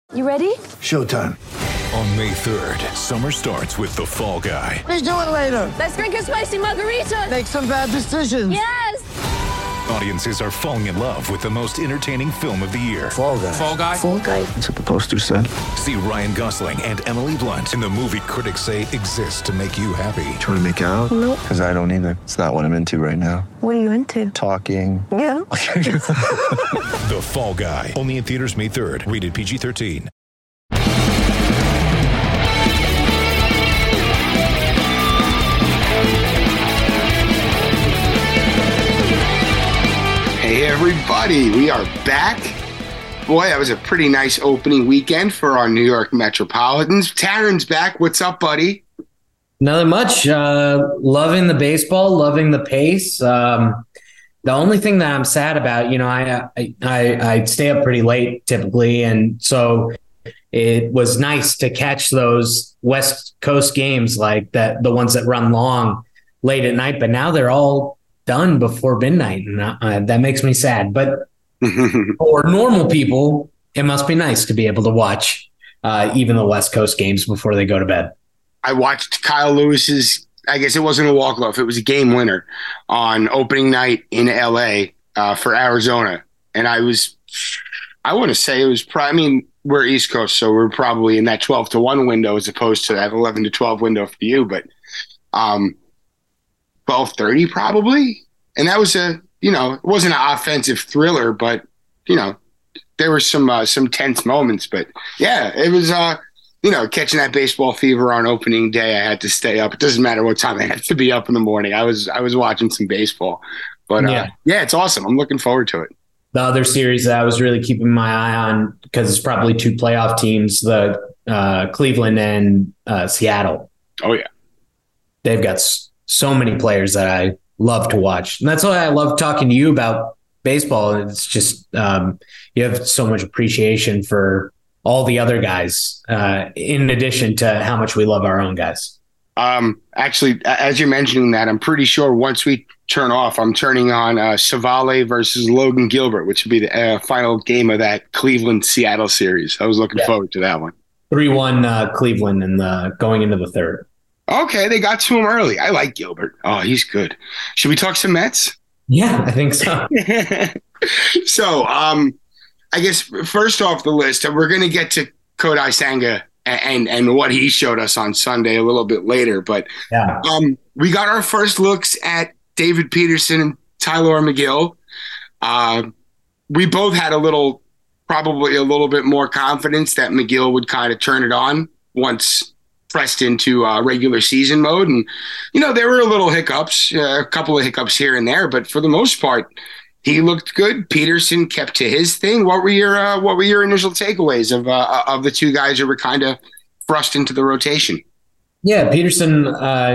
You ready? Showtime. On May 3rd, summer starts with The Fall Guy. Let's do it later. Let's drink a spicy margarita. Make some bad decisions. Yes! Audiences are falling in love with the most entertaining film of the year. Fall Guy. Fall Guy? Fall Guy. That's what the poster said. See Ryan Gosling and Emily Blunt in the movie critics say exists to make you happy. Trying to make it out? Nope. Because I don't either. It's not what I'm into right now. What are you into? Talking. Yeah. The Fall Guy. Only in theaters May 3rd. Rated PG-13. Hey everybody, we are back. Boy, that was a pretty nice opening weekend for our New York Metropolitans. Taryn's back. What's up, buddy? Nothing much. Loving the baseball, loving the pace. The only thing that I'm sad about, I stay up pretty late typically, and so it was nice to catch those West Coast games like that, the ones that run long late at night. But now they're all done before midnight, and that makes me sad. But for normal people, it must be nice to be able to watch even the West Coast games before they go to bed. I watched Kyle Lewis's, I guess it wasn't a walk-off, it was a game winner on opening night in LA for Arizona. And I want to say it was probably, we're East Coast, so we're probably in that 12-1 window as opposed to that 11-12 window for you, but 12:30 probably. And that was it wasn't an offensive thriller, but there were some tense moments, but yeah, it was, catching that baseball fever on opening day. I had to stay up. It doesn't matter what time I had to be up in the morning. I was watching some baseball, but yeah, it's awesome. I'm looking forward to it. The other series that I was really keeping my eye on, because it's probably two playoff teams, the Cleveland and Seattle. Oh yeah. They've got so many players that I love to watch. And that's why I love talking to you about baseball. It's just, you have so much appreciation for all the other guys, in addition to how much we love our own guys. Actually, as you're mentioning that, I'm pretty sure once we turn off, I'm turning on Savale versus Logan Gilbert, which would be the final game of that Cleveland-Seattle series. I was looking forward to that one. 3-1 Cleveland going into the third. Okay, they got to him early. I like Gilbert. Oh, he's good. Should we talk some Mets? Yeah, I think so. So, I guess first off the list, we're going to get to Kodai Senga and what he showed us on Sunday a little bit later. But yeah. We got our first looks at David Peterson and Tylor Megill. We both had probably a little bit more confidence that Megill would kind of turn it on once pressed into regular season mode. And, there were a couple of hiccups here and there, but for the most part, he looked good. Peterson kept to his thing. What were your initial takeaways of the two guys who were kind of thrust into the rotation? Yeah, Peterson,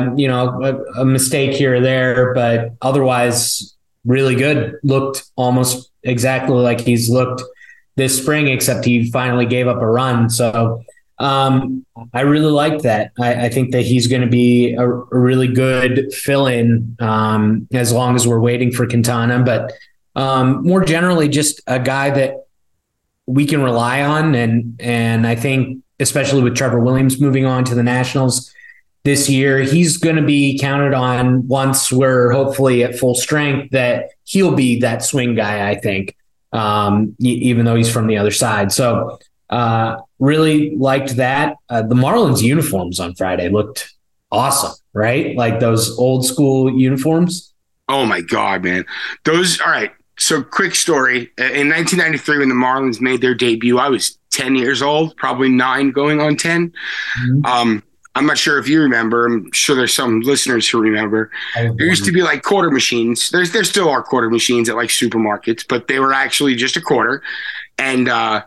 a mistake here or there, but otherwise really good. Looked almost exactly like he's looked this spring, except he finally gave up a run. So I really like that. I think that he's going to be a really good fill-in as long as we're waiting for Quintana. But more generally, just a guy that we can rely on. And I think, especially with Trevor Williams moving on to the Nationals this year, he's going to be counted on once we're hopefully at full strength, that he'll be that swing guy, I think, even though he's from the other side. So really liked that. The Marlins uniforms on Friday looked awesome, right? Like those old school uniforms. Oh my God, man. All right. So quick story. In 1993, when the Marlins made their debut, I was 10 years old, probably 9 going on 10. Mm-hmm. I'm not sure if you remember. I'm sure there's some listeners who remember. There used to be like quarter machines. There still are quarter machines at like supermarkets, but they were actually just a quarter. And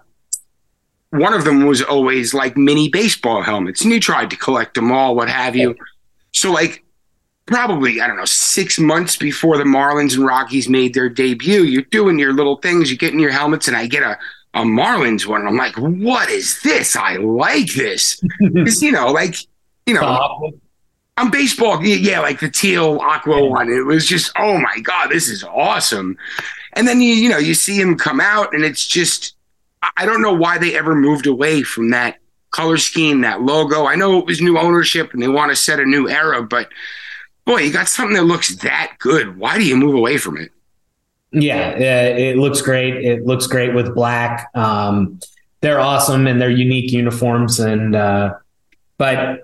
one of them was always like mini baseball helmets, and you tried to collect them all, what have you. So like probably, 6 months before the Marlins and Rockies made their debut, you're doing your little things, you're getting your helmets, and I get a Marlins one, and I'm like, what is this? I like this. Because, on baseball, yeah, like the teal aqua one, it was just, oh my God, this is awesome. And then, you see him come out, and it's just, I don't know why they ever moved away from that color scheme, that logo. I know it was new ownership and they want to set a new era, but boy, you got something that looks that good. Why do you move away from it? Yeah, it looks great. It looks great with black. They're awesome and they're unique uniforms. And the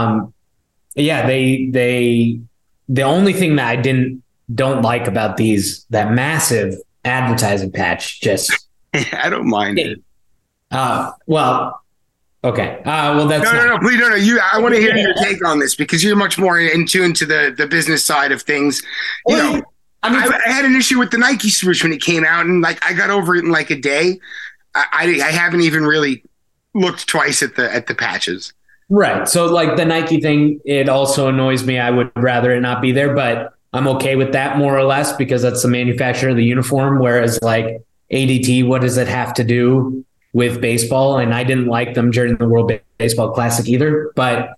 only thing that I don't like about that massive advertising patch, just I don't mind it. Okay. That's no. Please, no. I want to hear your take on this because you're much more in tune to the business side of things. I had an issue with the Nike swoosh when it came out, and like I got over it in like a day. I haven't even really looked twice at the patches. Right. So like the Nike thing, it also annoys me. I would rather it not be there, but I'm okay with that more or less because that's the manufacturer of the uniform. Whereas like ADT, what does it have to do with baseball? And I didn't like them during the World Baseball Classic either. But,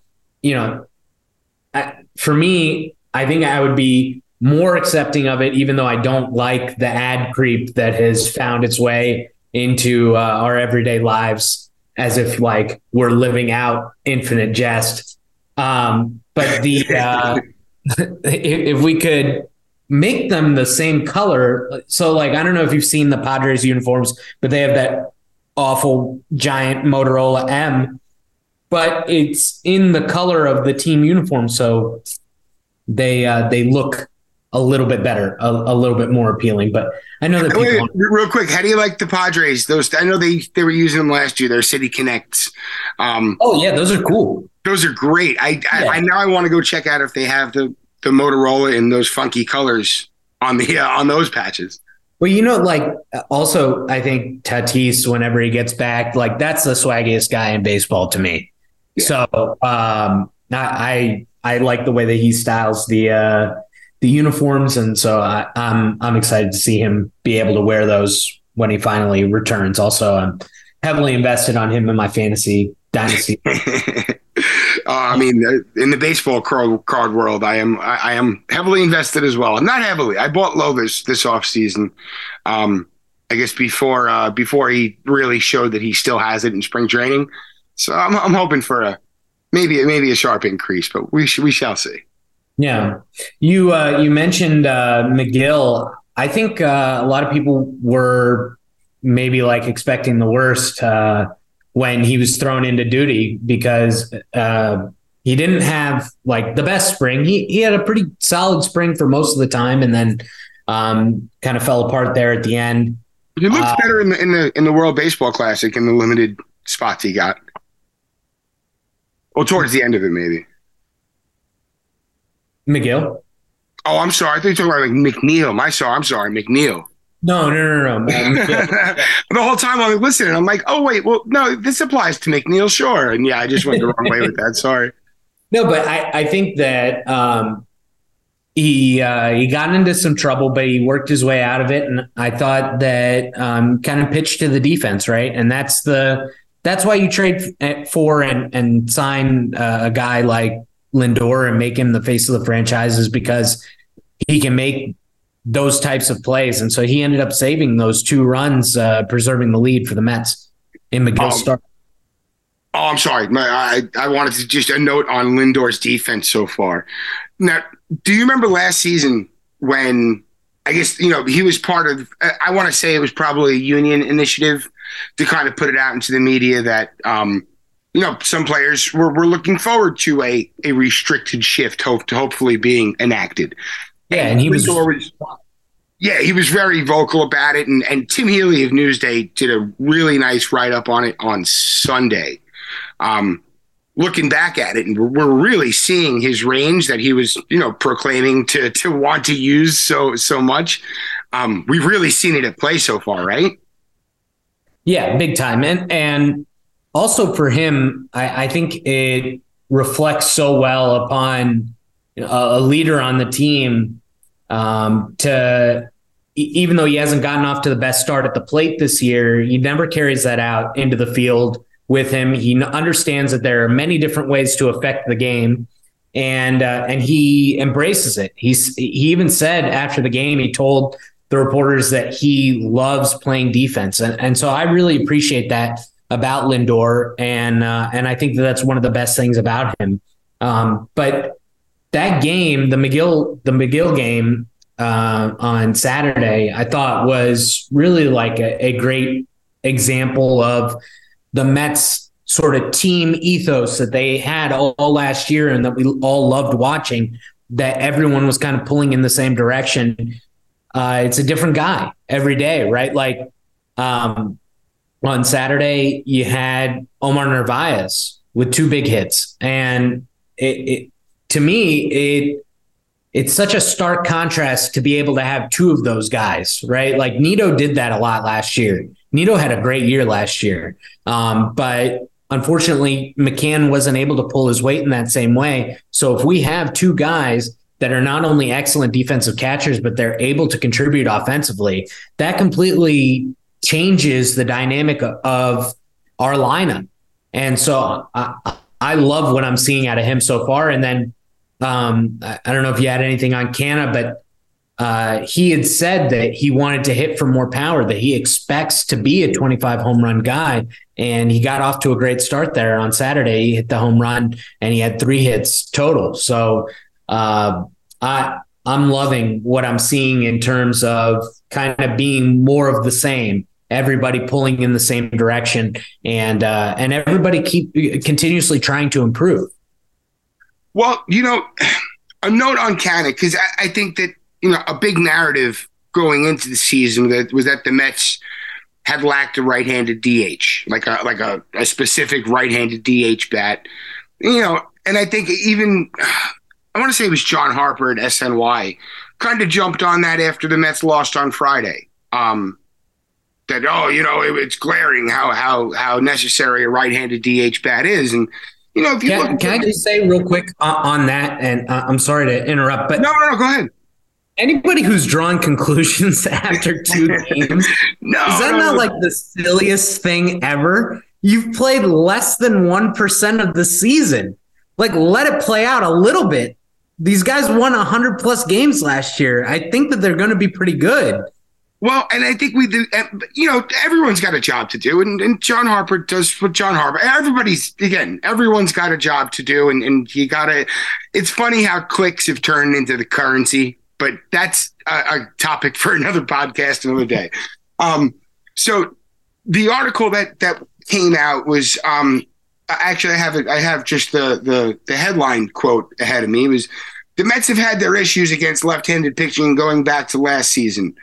for me, I think I would be more accepting of it, even though I don't like the ad creep that has found its way into our everyday lives as if like we're living out Infinite Jest. But if we could make them the same color. So like, I don't know if you've seen the Padres uniforms, but they have that awful giant Motorola M, but it's in the color of the team uniform. So they look a little bit better, a little bit more appealing. But I know that people real quick, how do you like the Padres? Those, I know they were using them last year. They're City Connects. Those are cool. Those are great. I now I want to go check out if they have the Motorola in those funky colors on those patches. Well, like also I think Tatis, whenever he gets back, like that's the swaggiest guy in baseball to me. Yeah. So I like the way that he styles the uniforms, and so I'm excited to see him be able to wear those when he finally returns. Also, I'm heavily invested on him in my fantasy dynasty. I mean, in the baseball card world, I am heavily invested as well. I'm not heavily. I bought low this offseason. I guess before he really showed that he still has it in spring training. So I'm hoping for maybe a sharp increase, but we shall see. Yeah, you mentioned McGill. I think a lot of people were maybe like expecting the worst when he was thrown into duty because he didn't have like the best spring. He had a pretty solid spring for most of the time, and then kind of fell apart there at the end. He looked better in the World Baseball Classic in the limited spots he got. Well, towards the end of it, maybe. McGill? Oh, I'm sorry. I thought you were talking about like McNeil. I'm sorry, McNeil. No. The whole time I'm listening, I'm like, oh, wait, well, no, this applies to McNeil, sure. And yeah, I just went the wrong way with that. Sorry. No, but I think that he got into some trouble, but he worked his way out of it. And I thought that kind of pitched to the defense, right? And that's why you trade for and sign a guy like Lindor and make him the face of the franchise, is because he can make those types of plays. And so he ended up saving those 2 runs, preserving the lead for the Mets in McGill's start. Oh, I'm sorry. I wanted to just a note on Lindor's defense so far. Now, do you remember last season when I guess, he was part of, I want to say it was probably a union initiative to kind of put it out into the media that, some players were looking forward to a restricted shift hopefully being enacted. Yeah, and he was very vocal about it. And Tim Healy of Newsday did a really nice write-up on it on Sunday. Looking back at it, and we're really seeing his range that he was, proclaiming to want to use so much. We've really seen it at play so far, right? Yeah, big time. And also for him, I think it reflects so well upon a leader on the team to, even though he hasn't gotten off to the best start at the plate this year, he never carries that out into the field with him. He understands that there are many different ways to affect the game, and he embraces it. He even said after the game, he told the the reporters that he loves playing defense. And so I really appreciate that about Lindor. And I think that that's one of the best things about him. But that game, the McGill game on Saturday, I thought was really like a great example of the Mets sort of team ethos that they had all last year and that we all loved watching, that everyone was kind of pulling in the same direction. It's a different guy every day, right? Like on Saturday, you had Omar Narvaez with 2 big hits. And to me, it's such a stark contrast to be able to have 2 of those guys, right? Like Nido did that a lot last year. Nido had a great year last year. But unfortunately, McCann wasn't able to pull his weight in that same way. So if we have 2 guys that are not only excellent defensive catchers, but they're able to contribute offensively, that completely changes the dynamic of our lineup. And so I love what I'm seeing out of him so far. And then I don't know if you had anything on Canna, but he had said that he wanted to hit for more power, that he expects to be a 25 home run guy. And he got off to a great start there on Saturday. He hit the home run and he had 3 hits total. So I'm loving what I'm seeing in terms of kind of being more of the same. Everybody pulling in the same direction, and everybody continuously trying to improve. Well, a note on Canna, because I think that a big narrative going into the season was that the Mets had lacked a right-handed DH, like a specific right-handed DH bat. And I think even I want to say it was John Harper at SNY kind of jumped on that after the Mets lost on Friday. That it's glaring how necessary a right-handed DH bat is, and if you can I just say real quick on that, and I'm sorry to interrupt, but no, go ahead. Anybody who's drawn conclusions after 2 games, is that not like the silliest thing ever? You've played less than 1% of the season. Like, let it play out a little bit. These guys won 100+ games last year. I think that they're going to be pretty good. Well, and I think we do, everyone's got a job to do, and John Harper does what John Harper. Everyone's got a job to do, and you got to. It's funny how clicks have turned into the currency, but that's a topic for another podcast another day. So the article that came out was actually I have just the headline quote ahead of me. It was, the Mets have had their issues against left-handed pitching going back to last season.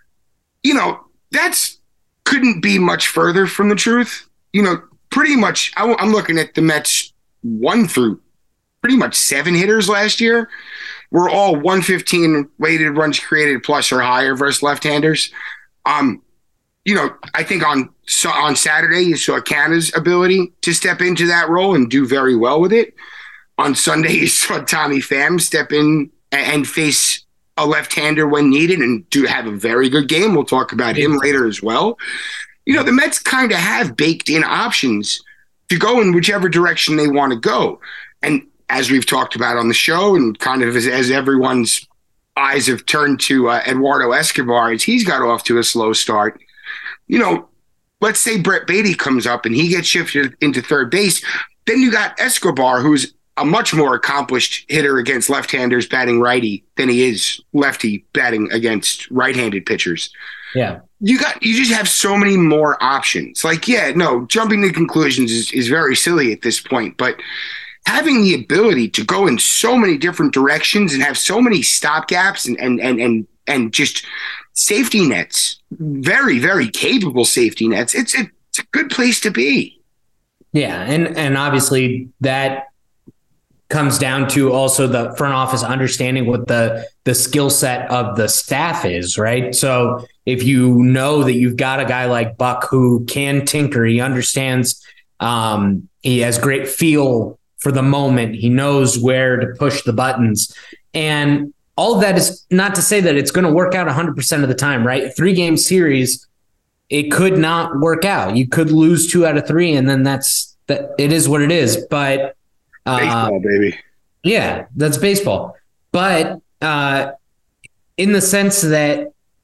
That's couldn't be much further from the truth. Pretty much, I'm looking at the Mets 1 through pretty much 7 hitters last year were all 115 weighted runs created plus or higher versus left-handers. I think on Saturday you saw Canna's ability to step into that role and do very well with it. On Sunday you saw Tommy Pham step in and face a left-hander when needed and do have a very good game. We'll talk about him later as well. The Mets kind of have baked in options to go in whichever direction they want to go. And as we've talked about on the show, and kind of as everyone's eyes have turned to Eduardo Escobar as he's got off to a slow start, let's say Brett Beatty comes up and he gets shifted into third base. Then you got Escobar, who's a much more accomplished hitter against left-handers batting righty than he is lefty batting against right-handed pitchers. Yeah. You just have so many more options. Jumping to conclusions is very silly at this point, but having the ability to go in so many different directions and have so many stopgaps and just safety nets, very, very capable safety nets, it's a good place to be. Yeah, and obviously that comes down to also the front office understanding what the skill set of the staff is, right? So if you know that you've got a guy like Buck who can tinker, he understands, he has great feel for the moment, he knows where to push the buttons, and all of that is not to say that it's going to work out 100% of the time, right? 3-game series, it could not work out. You could lose 2 out of 3, and then it is what it is. But baseball, baby. Yeah, that's baseball. But in the sense that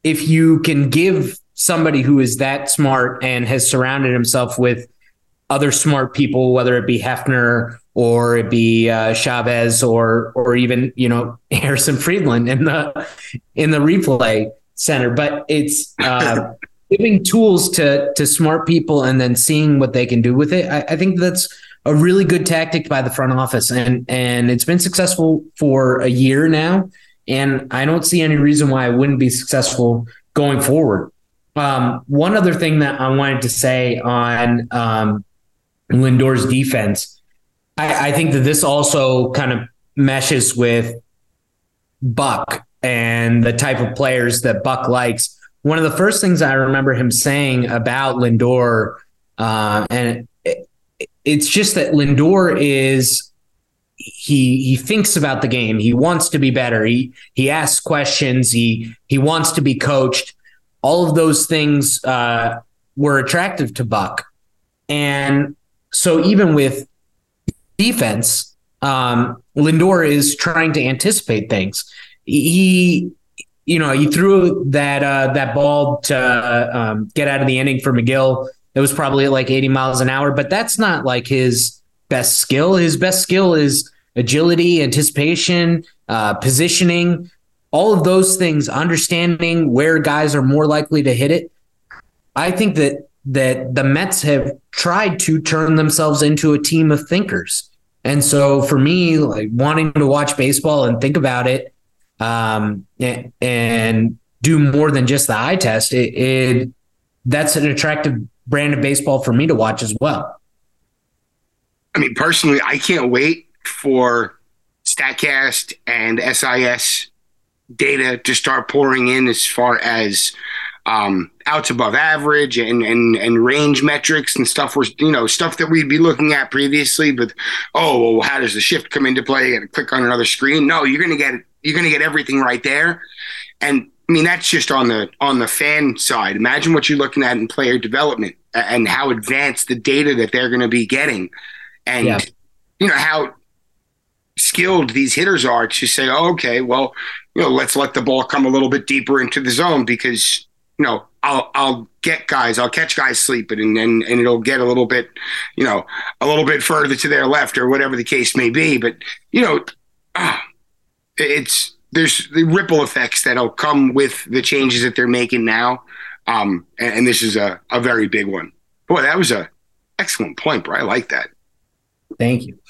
if you can give somebody who is that smart and has surrounded himself with other smart people, whether it be Hefner or it be Chavez or even, Harrison Friedland in the replay center, but it's giving tools to smart people and then seeing what they can do with it. I think that's a really good tactic by the front office, and it's been successful for a year now. And I don't see any reason why it wouldn't be successful going forward. One other thing that I wanted to say on Lindor's defense, I think that this also kind of meshes with Buck and the type of players that Buck likes. One of the first things I remember him saying about Lindor, and it's just that Lindor is, he thinks about the game. He wants to be better. He asks questions. He wants to be coached. All of those things were attractive to Buck. And so even with defense, Lindor is trying to anticipate things. He threw that ball to get out of the inning for McGill. It was probably at like 80 miles an hour, but that's not like his best skill. His best skill is agility, anticipation, positioning, all of those things, understanding where guys are more likely to hit it. I think that the Mets have tried to turn themselves into a team of thinkers. And so for me, like wanting to watch baseball and think about it, and do more than just the eye test, that's an attractive brand of baseball for me to watch as well. I mean, personally, I can't wait for StatCast and SIS data to start pouring in as far as outs above average and range metrics and stuff stuff that we'd be looking at previously. But how does the shift come into play? And click on another screen. No, you're gonna get everything right there. And I mean, that's just on the fan side. Imagine what you're looking at in player development and how advanced the data that they're going to be getting, and how skilled these hitters are to say, let's let the ball come a little bit deeper into the zone because I'll catch guys sleeping, and it'll get a little bit further to their left or whatever the case may be. But there's the ripple effects that'll come with the changes that they're making now. And this is a very big one. Boy, that was a excellent point, bro. I like that. Thank you.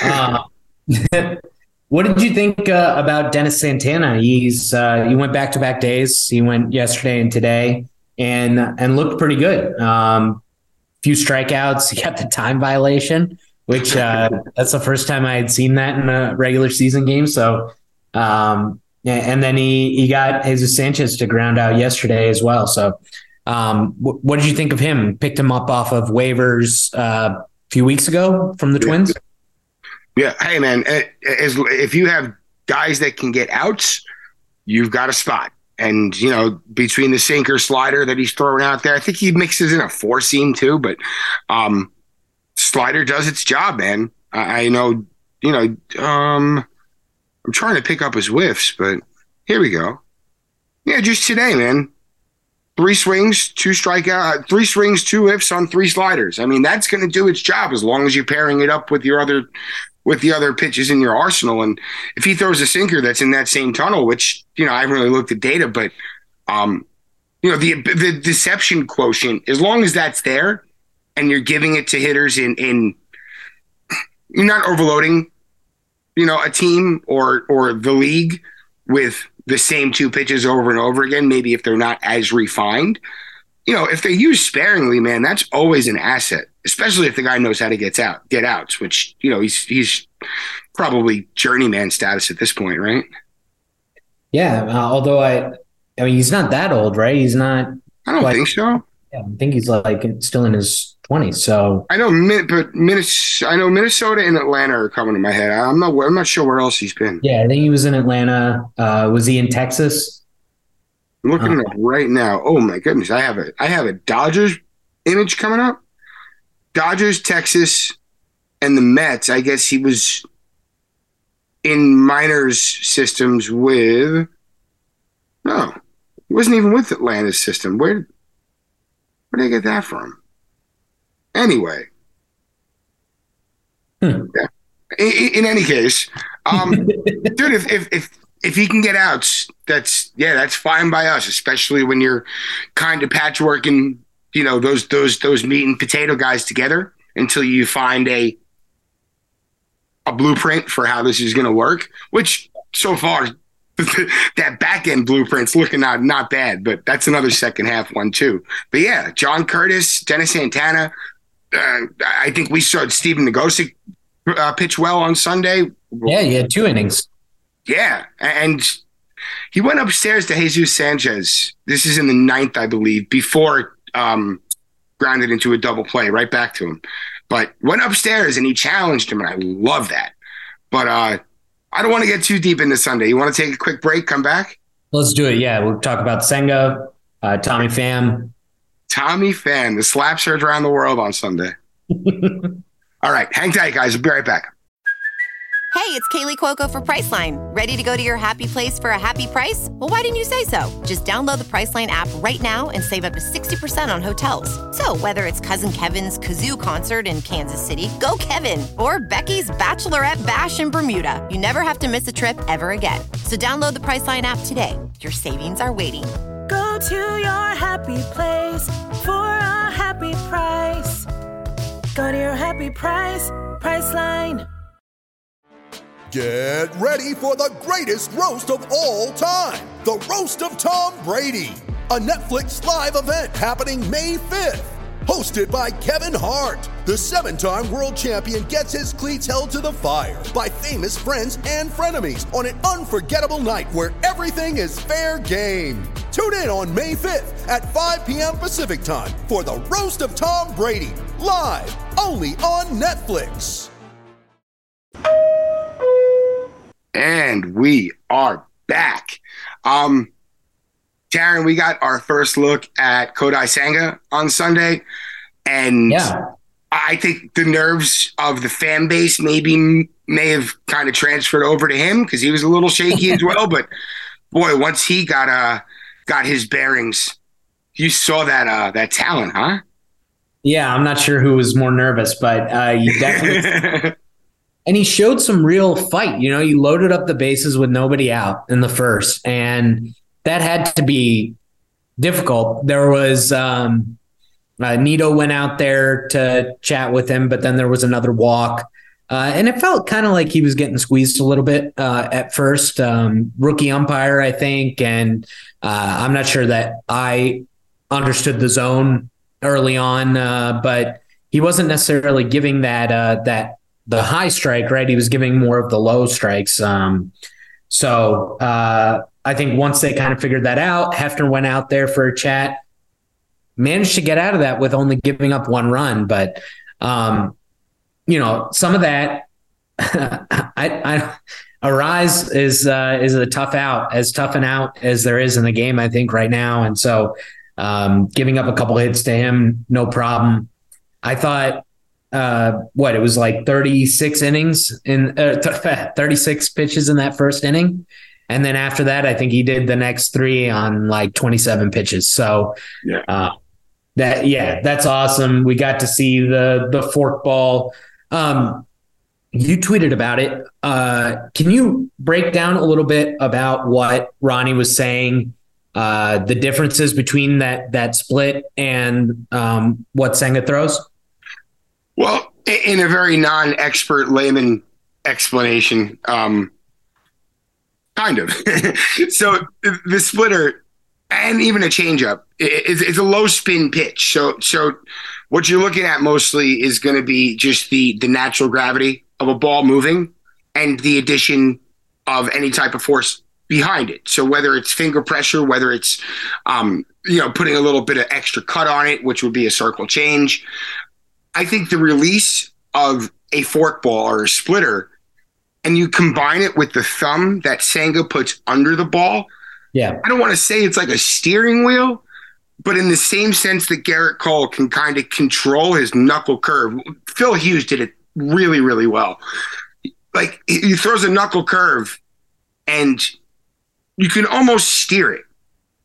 What did you think about Dennis Santana? He went back-to-back days. He went yesterday and today and looked pretty good. Few strikeouts. He got the time violation, which that's the first time I had seen that in a regular season game. So, and then he got Jesus Sanchez to ground out yesterday as well. So what did you think of him? Picked him up off of waivers a few weeks ago from the Twins? Yeah. Hey, man, if you have guys that can get outs, you've got a spot. And, between the sinker slider that he's throwing out there, I think he mixes in a four seam too, but slider does its job, man. I know, I'm trying to pick up his whiffs, but here we go. Yeah, just today, man. 3 swings, 2 strikeouts, 3 swings, 2 whiffs on 3 sliders. I mean, that's going to do its job as long as you're pairing it up with the other pitches in your arsenal. And if he throws a sinker that's in that same tunnel, which, I haven't really looked at data, but, the deception quotient, as long as that's there and you're giving it to hitters in you're not overloading, a team or the league with the same 2 pitches over and over again, maybe if they're not as refined, if they're used sparingly, man, that's always an asset, especially if the guy knows how to get outs, which, he's probably journeyman status at this point, right? Yeah. Although I mean, he's not that old, right? He's not. I don't think so. Yeah, I think he's still in his 20s. So I know, but Minnesota and Atlanta are coming to my head. I'm not sure where else he's been. Yeah, I think he was in Atlanta. Was he in Texas? I'm looking it up right now. Oh my goodness, I have a Dodgers image coming up. Dodgers, Texas, and the Mets. I guess he was in minors systems with. No, He wasn't even with Atlanta's system. Where did they get that from? Anyway. Yeah. In any case, dude, if he can get outs, that's fine by us, especially when you're kind of patchworking, those meat and potato guys together until you find a blueprint for how this is going to work, which so far that back end blueprint's looking not bad, but that's another second half one too. But yeah, John Curtis, Dennis Santana. I think we saw Steven Nagosic pitch well on Sunday. Yeah, he had 2 innings. Yeah, and he went upstairs to Jesus Sanchez. This is in the 9th, I believe, before grounded into a double play, right back to him. But went upstairs and he challenged him, and I love that. But I don't want to get too deep into Sunday. You want to take a quick break, come back? Let's do it, yeah. We'll talk about Senga, Tommy Pham. Tommy Pham, the slap surge around the world on Sunday. All right, hang tight, guys. We'll be right back. Hey, it's Kaylee Cuoco for Priceline. Ready to go to your happy place for a happy price? Well, why didn't you say so? Just download the Priceline app right now and save up to 60% on hotels. So whether it's Cousin Kevin's Kazoo Concert in Kansas City, go Kevin, or Becky's Bachelorette Bash in Bermuda, you never have to miss a trip ever again. So download the Priceline app today. Your savings are waiting. Go to your happy place for a happy price. Go to your happy price, Priceline. Get ready for the greatest roast of all time, the Roast of Tom Brady, a Netflix live event happening May 5th. Hosted by Kevin Hart, the 7-time world champion gets his cleats held to the fire by famous friends and frenemies on an unforgettable night where everything is fair game. Tune in on May 5th at 5 p.m. Pacific time for the Roast of Tom Brady, live only on Netflix. And we are back. Taryn, we got our first look at Kodai Senga on Sunday. And yeah, I think the nerves of the fan base may have kind of transferred over to him because he was a little shaky as well. But boy, once he got his bearings, you saw that talent, huh? Yeah, I'm not sure who was more nervous, but you definitely. And he showed some real fight. He loaded up the bases with nobody out in the first, and that had to be difficult. There was Nito went out there to chat with him, but then there was another walk. And it felt kind of like he was getting squeezed a little bit at first. Rookie umpire, I think, and I'm not sure that I understood the zone early on, but he wasn't necessarily giving that the high strike, right? He was giving more of the low strikes. So I think once they kind of figured that out, Hefner went out there for a chat, managed to get out of that with only giving up 1 run. But, some of that, Arise is a tough out, as tough an out as there is in the game, I think, right now. And so giving up a couple hits to him, no problem. I thought, it was like 36 innings in 36 pitches in that first inning. And then after that, I think he did the next 3 on like 27 pitches. So that's awesome. We got to see the fork ball. You tweeted about it. Can you break down a little bit about what Ronnie was saying, the differences between that split and what Senga throws? Well, in a very non-expert layman explanation, kind of. So the splitter and even a changeup is a low spin pitch. So what you're looking at mostly is going to be just the natural gravity of a ball moving and the addition of any type of force behind it. So whether it's finger pressure, whether it's putting a little bit of extra cut on it, which would be a circle change. I think the release of a forkball or a splitter, and you combine it with the thumb that Senga puts under the ball. Yeah. I don't want to say it's like a steering wheel, but in the same sense that Garrett Cole can kind of control his knuckle curve. Phil Hughes did it really, really well. Like he throws a knuckle curve and you can almost steer it.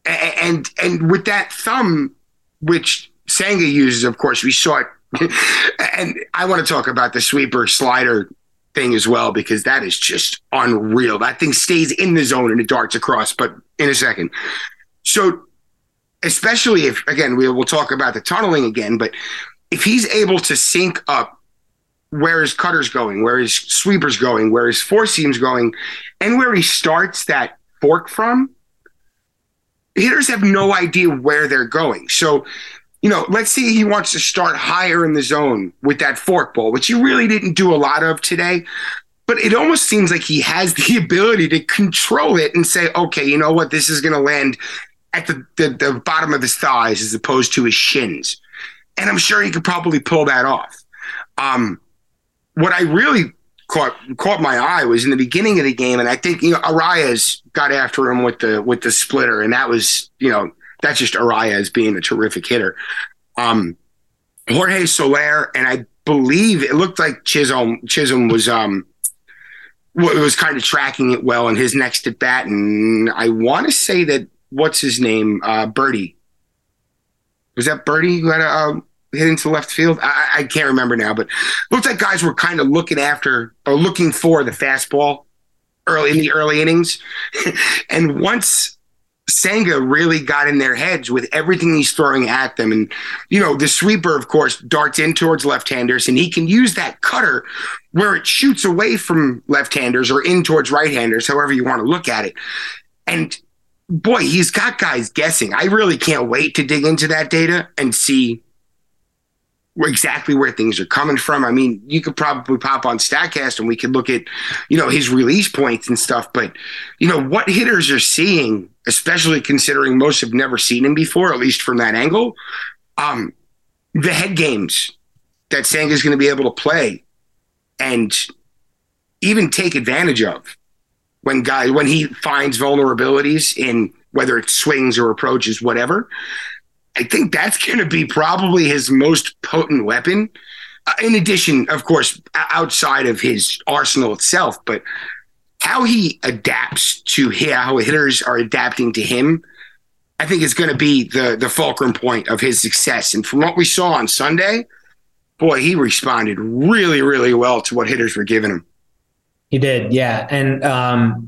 And with that thumb, which Senga uses, of course, we saw it. And I want to talk about the sweeper slider thing as well, because that is just unreal. That thing stays in the zone and it darts across, but in a second. So especially if, again, we will talk about the tunneling again, but if he's able to sync up where his cutter's going, where his sweeper's going, where his four seam's going, and where he starts that fork from, hitters have no idea where they're going. So, let's say he wants to start higher in the zone with that fork ball, which he really didn't do a lot of today. But it almost seems like he has the ability to control it and say, okay, you know what? This is going to land at the bottom of his thighs as opposed to his shins. And I'm sure he could probably pull that off. What I really caught my eye was in the beginning of the game, and I think Arias got after him with the splitter, and that was that's just Arias being a terrific hitter. Jorge Soler, and I believe it looked like Chisholm was kind of tracking it well in his next at bat, and I want to say that what's his name, Birdie. Was that Birdie who had a hit into left field? I can't remember now, but looked like guys were kind of looking for the fastball in the early innings. And once Senga really got in their heads with everything he's throwing at them, and the sweeper, of course, darts in towards left-handers, and he can use that cutter where it shoots away from left-handers or in towards right-handers, however you want to look at it. And boy, he's got guys guessing. I really can't wait to dig into that data and see exactly where things are coming from. I mean, you could probably pop on StatCast and we could look at, his release points and stuff. But, what hitters are seeing, especially considering most have never seen him before, at least from that angle, the head games that Senga is going to be able to play and even take advantage of when he finds vulnerabilities in whether it's swings or approaches, whatever. I think that's going to be probably his most potent weapon. In addition, of course, outside of his arsenal itself, but how he adapts to how hitters are adapting to him, I think is going to be the fulcrum point of his success. And from what we saw on Sunday, boy, he responded really, really well to what hitters were giving him. He did, yeah. And I'm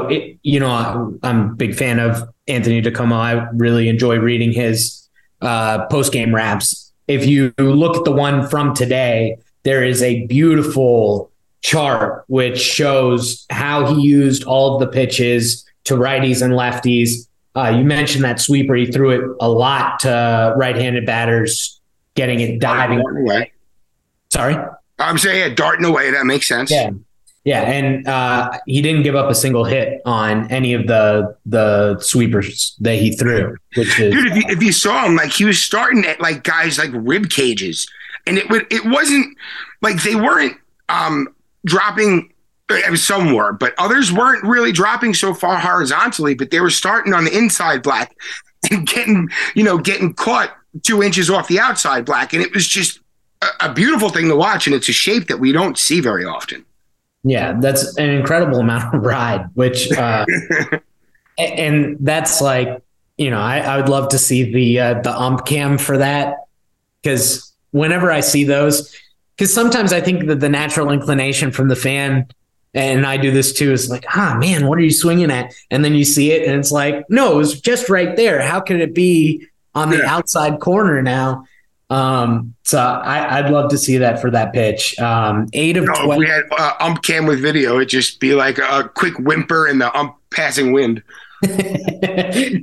a big fan of Anthony DeComo. I really enjoy reading his post-game raps. If you look at the one from today, there is a beautiful chart which shows how he used all of the pitches to righties and lefties. You mentioned that sweeper. He threw it a lot to right-handed batters, getting it diving away. Sorry? I'm saying, darting away. That makes sense. Yeah, and he didn't give up a single hit on any of the sweepers that he threw. Which is, dude, if you saw him, like he was starting at like guys like rib cages, and it wasn't like they weren't dropping. Some were, but others weren't really dropping so far horizontally. But they were starting on the inside black and getting caught 2 inches off the outside black, and it was just a beautiful thing to watch. And it's a shape that we don't see very often. Yeah, that's an incredible amount of ride, which, and that's like, I would love to see the ump cam for that, because whenever I see those, because sometimes I think that the natural inclination from the fan, and I do this too, is like, man, what are you swinging at? And then you see it and it's like, no, it was just right there. How could it be on the outside corner now? So I'd love to see that for that pitch. 8 of 12. If we had ump cam with video, it'd just be like a quick whimper in the ump passing wind. 8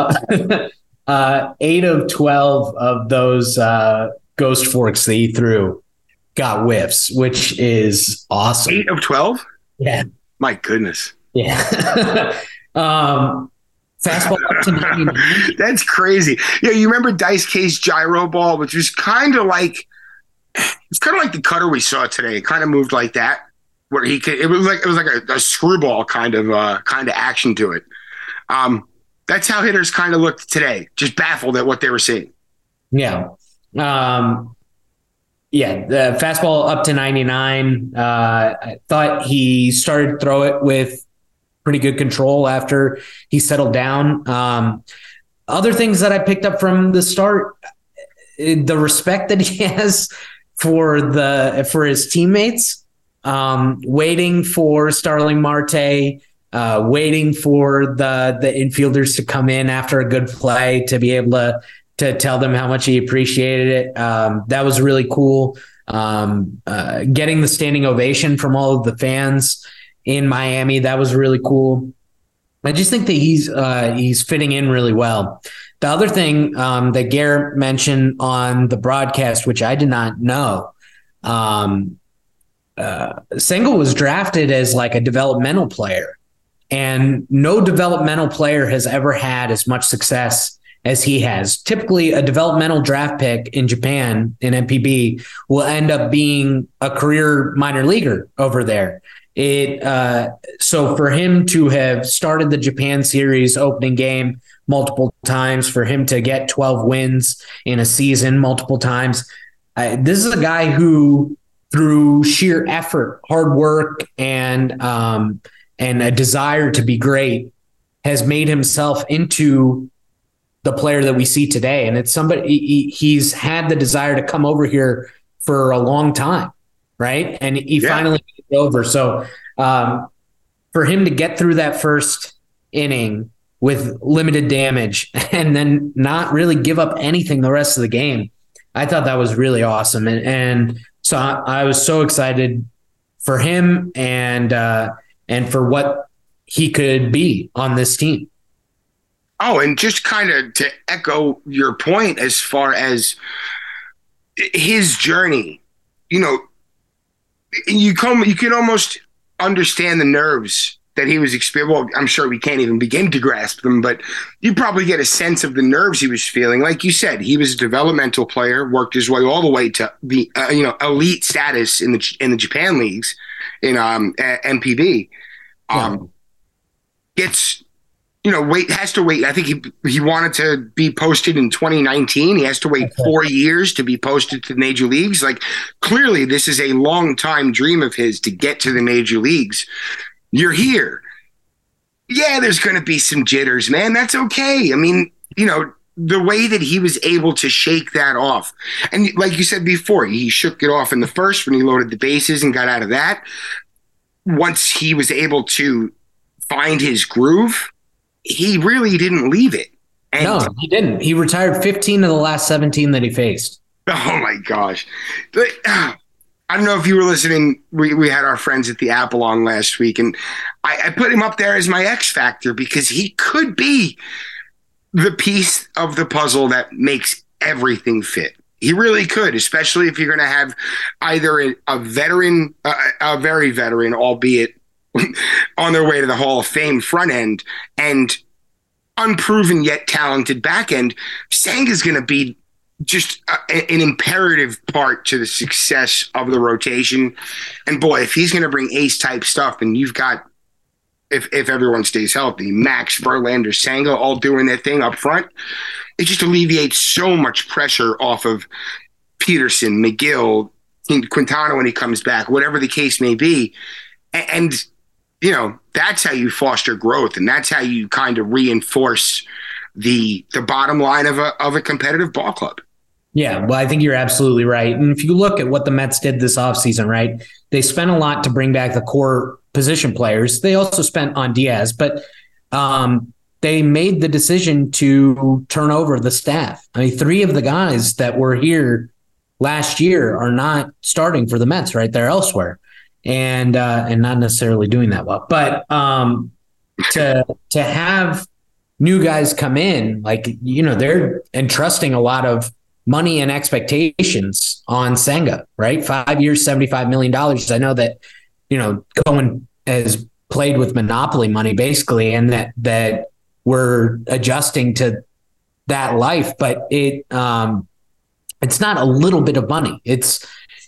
of 12 of those ghost forks that he threw got whiffs, which is awesome. 8 of 12? Yeah. My goodness. Yeah. Fastball up to 99. That's crazy. Yeah, you remember Dice K's gyro ball, which was kind of like the cutter we saw today. It kind of moved like that, where he could. It was like a screwball kind of action to it. That's how hitters kind of looked today, just baffled at what they were seeing. Yeah. The fastball up to 99. I thought he started to throw it with pretty good control after he settled down. other things that I picked up from the start, the respect that he has for his teammates, waiting for Starling Marte, waiting for the infielders to come in after a good play to be able to tell them how much he appreciated it. That was really cool. Getting the standing ovation from all of the fans in Miami, that was really cool. I just think that he's fitting in really well. The other thing that Garrett mentioned on the broadcast, which I did not know, Senga was drafted as like a developmental player, and no developmental player has ever had as much success as he has. Typically, a developmental draft pick in Japan, in MPB, will end up being a career minor leaguer over there. So for him to have started the Japan series opening game multiple times, for him to get 12 wins in a season multiple times, this is a guy who, through sheer effort, hard work, and a desire to be great, has made himself into the player that we see today. And it's somebody, he's had the desire to come over here for a long time, right? And he finally got over. So for him to get through that first inning with limited damage and then not really give up anything the rest of the game, I thought that was really awesome. And so I was so excited for him and for what he could be on this team. Oh, and just kind of to echo your point as far as his journey, you can almost understand the nerves that he was experiencing. Well, I'm sure we can't even begin to grasp them, but you probably get a sense of the nerves he was feeling. Like you said, he was a developmental player, worked his way all the way to the elite status in the Japan leagues in MPB. Has to wait. I think he wanted to be posted in 2019. He has to wait 4 years to be posted to the major leagues. Like, clearly, this is a long time dream of his to get to the major leagues. You're here. Yeah, there's going to be some jitters, man. That's okay. I mean, the way that he was able to shake that off. And like you said before, he shook it off in the first when he loaded the bases and got out of that. Once he was able to find his groove, he really didn't leave it. And no, he didn't. He retired 15 of the last 17 that he faced. Oh, my gosh. I don't know if you were listening. We had our friends at the Apple on last week, and I put him up there as my X factor because he could be the piece of the puzzle that makes everything fit. He really could, especially if you're going to have either a veteran, a very veteran, albeit on their way to the Hall of Fame front end, and unproven yet talented back end. Senga's going to be just an imperative part to the success of the rotation. And boy, if he's going to bring ace type stuff, and you've got, if everyone stays healthy, Max, Verlander, Senga all doing their thing up front, it just alleviates so much pressure off of Peterson, McGill, Quintana when he comes back, whatever the case may be. And that's how you foster growth, and that's how you kind of reinforce the bottom line of a competitive ball club. Yeah, well, I think you're absolutely right. And if you look at what the Mets did this offseason, right, they spent a lot to bring back the core position players. They also spent on Diaz, but they made the decision to turn over the staff. I mean, 3 of the guys that were here last year are not starting for the Mets, right? They're elsewhere. And not necessarily doing that well. But to have new guys come in, they're entrusting a lot of money and expectations on Senga, right? 5 years, $75 million. I know that, Cohen has played with monopoly money basically, and that we're adjusting to that life, but it's not a little bit of money. It's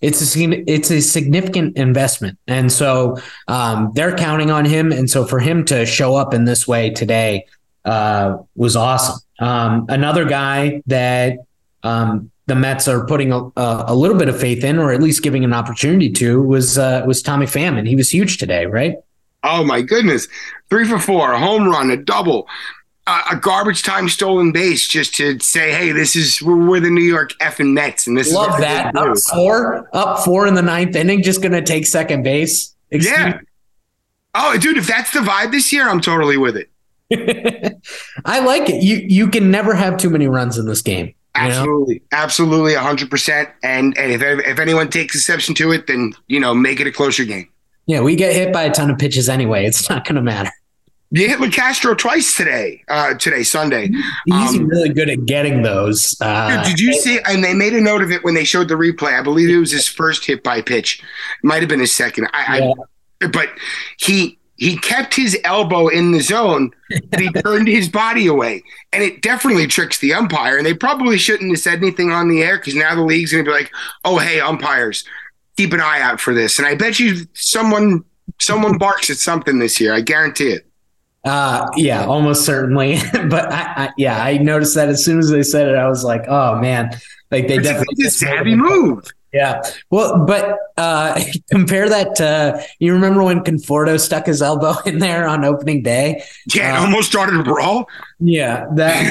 a significant investment. And so they're counting on him. And so for him to show up in this way today was awesome. Another guy that the Mets are putting a little bit of faith in, or at least giving an opportunity to, was Tommy Pham. And he was huge today, right? Oh, my goodness. 3 for 4, a home run, a double. a garbage time stolen base just to say, hey, we're the New York effing Mets, and this Love is that. Up four in the ninth inning, just going to take second base. Yeah. Oh, dude, if that's the vibe this year, I'm totally with it. I like it. You can never have too many runs in this game. Absolutely. Absolutely, 100%. And if anyone takes exception to it, then, make it a closer game. Yeah, we get hit by a ton of pitches anyway. It's not going to matter. You hit LeCastro twice today, Sunday. He's really good at getting those. Dude, did you see? And they made a note of it when they showed the replay. I believe it was his first hit by pitch. It might have been his second. But he kept his elbow in the zone, but he turned his body away. And it definitely tricks the umpire. And they probably shouldn't have said anything on the air because now the league's going to be like, oh, hey, umpires, keep an eye out for this. And I bet you someone barks at something this year. I guarantee it. Yeah, almost certainly. But I noticed that as soon as they said it, I was like, oh man, like it's a savvy move. Yeah. Well, but compare that to, you remember when Conforto stuck his elbow in there on opening day? Yeah, it almost started a brawl. Yeah,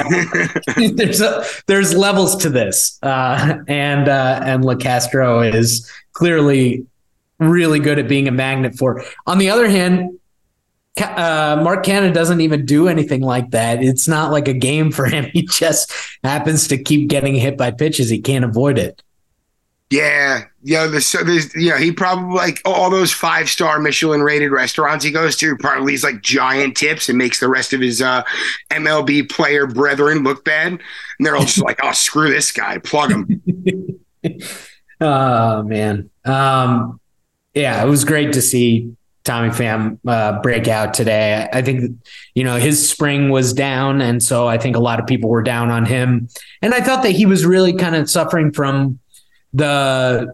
there's levels to this, and LeCastro is clearly really good at being a magnet for. On the other hand, Mark Canha doesn't even do anything like that. It's not like a game for him. He just happens to keep getting hit by pitches. He can't avoid it. Yeah. He probably, like, all those 5-star Michelin rated restaurants he goes to, probably leaves like giant tips and makes the rest of his MLB player brethren look bad. And they're all just like, oh, screw this guy. Plug him. Oh, man. Yeah, it was great to see Tommy Pham break out today. I think, his spring was down, and so I think a lot of people were down on him. And I thought that he was really kind of suffering from the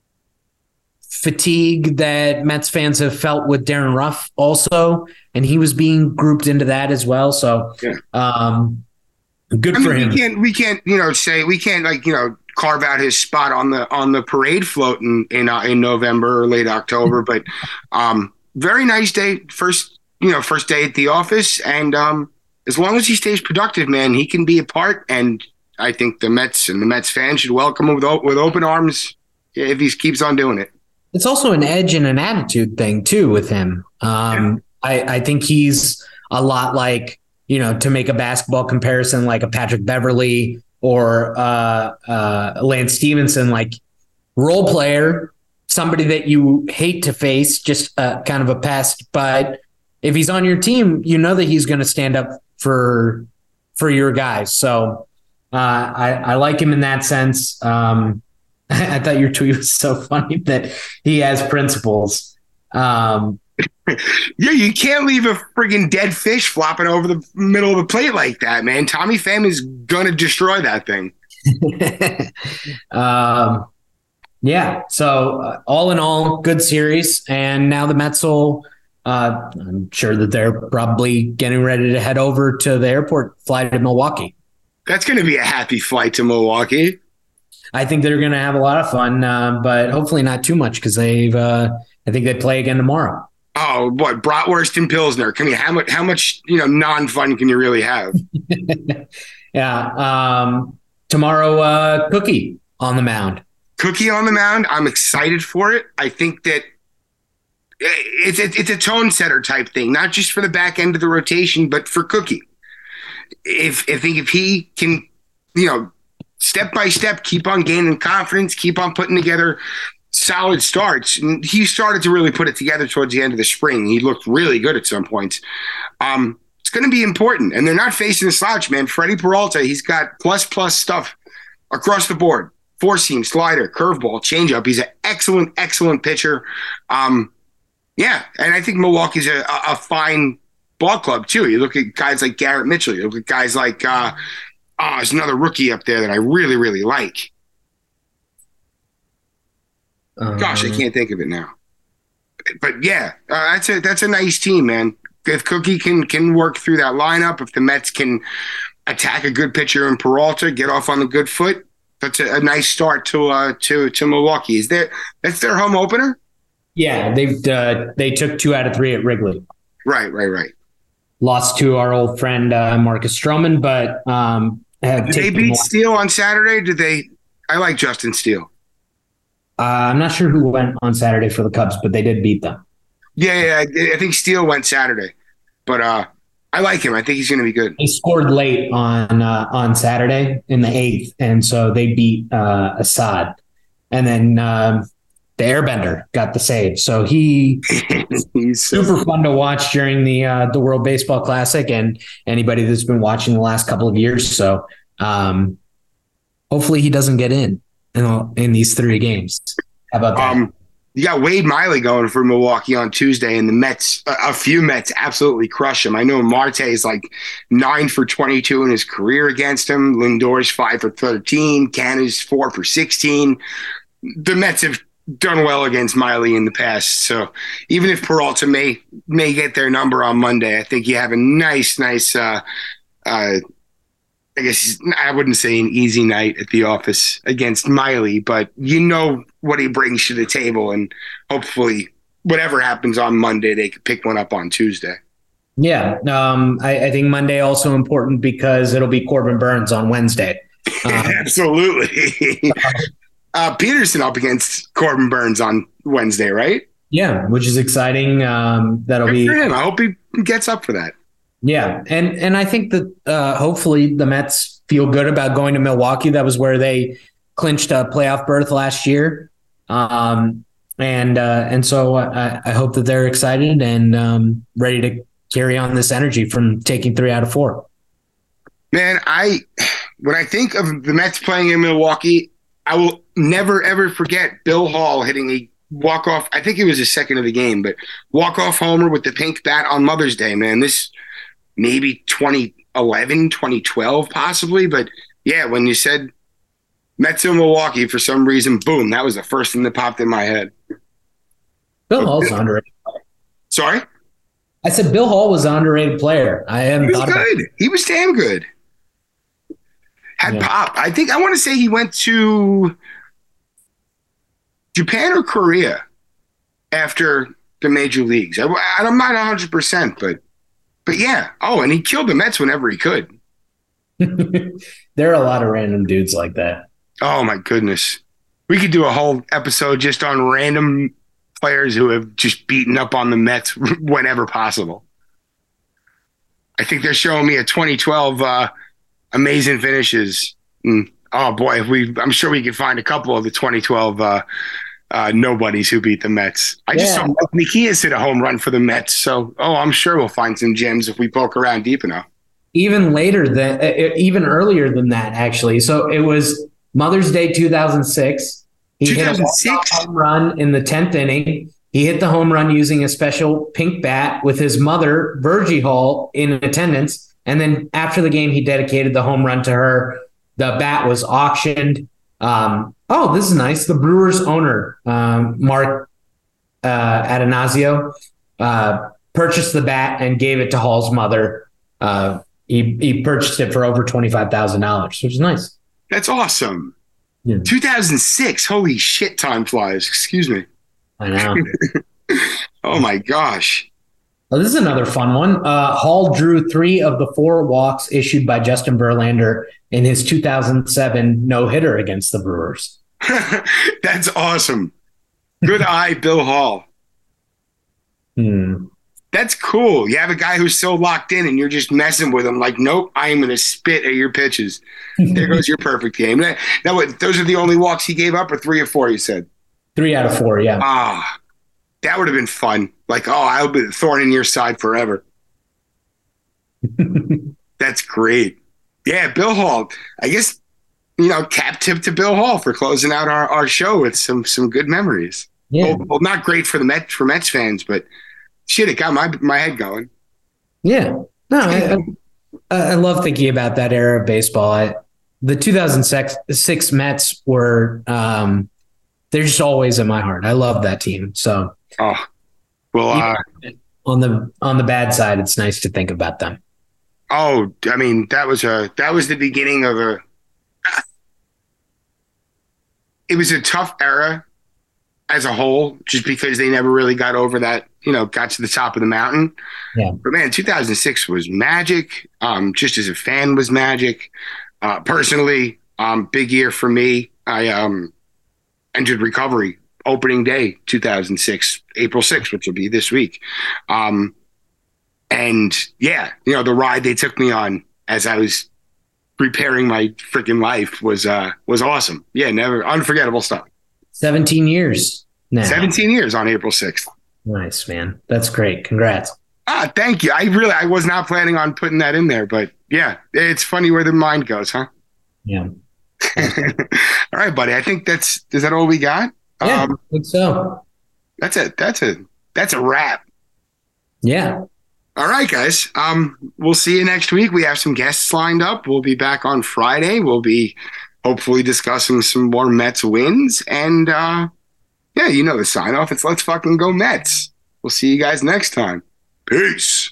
fatigue that Mets fans have felt with Darren Ruff also, and he was being grouped into that as well. So good for him. We can't carve out his spot on the parade float in November or late October, but very nice day. First day at the office, and as long as he stays productive, man, he can be a part. And I think the Mets and the Mets fans should welcome him with open arms if he keeps on doing it. It's also an edge and an attitude thing too with him. I think he's a lot like, to make a basketball comparison, like a Patrick Beverley or Lance Stevenson, like role player, somebody that you hate to face, just kind of a pest. But if he's on your team, that he's going to stand up for your guys. So I like him in that sense. I thought your tweet was so funny that he has principles. Yeah, you can't leave a friggin' dead fish flopping over the middle of the plate like that, man. Tommy Pham is gonna destroy that thing. Yeah. So all in all, good series, and now the Mets will. I'm sure that they're probably getting ready to head over to the airport, fly to Milwaukee. That's going to be a happy flight to Milwaukee. I think they're going to have a lot of fun, but hopefully not too much because I think they play again tomorrow. Oh, what, bratwurst and Pilsner? How much non-fun can you really have? Yeah. Tomorrow, Cookie on the mound. Cookie on the mound. I'm excited for it. I think that it's a tone setter type thing, not just for the back end of the rotation, but for Cookie. If he can, step by step, keep on gaining confidence, keep on putting together solid starts. And he started to really put it together towards the end of the spring. He looked really good at some points. It's going to be important. And they're not facing a slouch, man. Freddie Peralta, he's got plus stuff across the board. Four seam, slider, curveball, changeup. He's an excellent pitcher. Yeah, and I think Milwaukee's a fine ball club too. You look at guys like Garrett Mitchell. You look at guys like there's another rookie up there that I really, really like. Gosh, I can't think of it now. But yeah, that's a nice team, man. If Cookie can work through that lineup, if the Mets can attack a good pitcher in Peralta, get off on the good foot, that's a nice start to Milwaukee. That's their home opener? Yeah, they took 2 out of 3 at Wrigley. Right. lost to our old friend Marcus Stroman, but did they beat Steele on Saturday? Did they? I like Justin Steele. I'm not sure who went on Saturday for the Cubs, but they did beat them. Yeah, I think Steele went Saturday, but I like him. I think he's going to be good. He scored late on Saturday in the 8th, and so they beat Assad, and then the Airbender got the save. So he's super fun to watch during the World Baseball Classic, and anybody that's been watching the last couple of years. So hopefully he doesn't get in these 3 games. How about that? You got Wade Miley going for Milwaukee on Tuesday, and the Mets, a few Mets absolutely crush him. I know Marte is like 9 for 22 in his career against him. Lindor's 5 for 13. Canada's 4 for 16. The Mets have done well against Miley in the past. So even if Peralta may get their number on Monday, I think you have a nice, I guess I wouldn't say an easy night at the office against Miley, but you know what he brings to the table, and hopefully whatever happens on Monday, they could pick one up on Tuesday. Yeah. I think Monday also important because it'll be Corbin Burns on Wednesday. Absolutely. Peterson up against Corbin Burns on Wednesday, right? Yeah, which is exciting. That'll be for him. I hope he gets up for that. Yeah, and I think that hopefully the Mets feel good about going to Milwaukee. That was where they clinched a playoff berth last year, and so I hope that they're excited and ready to carry on this energy from taking 3 out of 4. Man, when I think of the Mets playing in Milwaukee, I will never ever forget Bill Hall hitting a walk-off. I think it was the second of the game, but walk-off homer with the pink bat on Mother's Day. Man, this. Maybe 2011, 2012, possibly. But yeah, when you said Mets in Milwaukee, for some reason, boom, that was the first thing that popped in my head. Bill Hall's an underrated player. Sorry? I said Bill Hall was an underrated player. I hadn't thought about it. He was damn good. Had pop. I want to say he went to Japan or Korea after the major leagues. I'm not 100%, but yeah. Oh, and he killed the Mets whenever he could. There are a lot of random dudes like that. Oh, my goodness. We could do a whole episode just on random players who have just beaten up on the Mets whenever possible. I think they're showing me a 2012 amazing finishes. Oh, boy. I'm sure we could find a couple of the 2012 nobodies who beat the Mets. I just saw Nikias hit a home run for the Mets. So, I'm sure we'll find some gems if we poke around deep enough. Even earlier than that, actually. So it was Mother's Day 2006. He hit a home run in the 10th inning. He hit the home run using a special pink bat with his mother, Virgie Hall, in attendance. And then after the game, he dedicated the home run to her. The bat was auctioned. This is nice. The Brewers owner, Mark Atanasio, purchased the bat and gave it to Hall's mother. He purchased it for over $25,000, which is nice. That's awesome. Yeah. 2006. Holy shit, time flies. Excuse me. I know. Oh, my gosh. Well, this is another fun one. Hall drew 3 of the 4 walks issued by Justin Verlander in his 2007 no-hitter against the Brewers. That's awesome. Good eye, Bill Hall. That's cool. You have a guy who's so locked in and you're just messing with him like, nope, I am going to spit at your pitches. There goes your perfect game. Now, those are the only walks he gave up, or 3 or 4, you said? 3 out of 4, yeah. That would have been fun. Like, I'll be the thorn in your side forever. That's great. Yeah, Bill Hall. I guess, cap tip to Bill Hall for closing out our show with some good memories. Yeah. Well, not great for Mets fans, but shit, it got my head going. Yeah. No, I love thinking about that era of baseball. The 2006 Mets were they're just always in my heart. I love that team. So, well, on the bad side, it's nice to think about them. Oh, I mean, that was the beginning of it was a tough era as a whole, just because they never really got over that, got to the top of the mountain. Yeah. But man, 2006 was magic. Just as a fan was magic. Personally, big year for me. I entered recovery opening day 2006, April 6th, which will be this week. And yeah, the ride they took me on as I was repairing my freaking life was awesome. Yeah, never unforgettable stuff. 17 years now. 17 years on April 6th. Nice, man. That's great. Congrats. Thank you. I was not planning on putting that in there, but yeah, it's funny where the mind goes, huh? Yeah. All right, buddy. I think is that all we got? Yeah, I think so. That's a wrap. Yeah. All right, guys. We'll see you next week. We have some guests lined up. We'll be back on Friday. We'll be hopefully discussing some more Mets wins. And yeah, the sign off. It's let's fucking go Mets. We'll see you guys next time. Peace.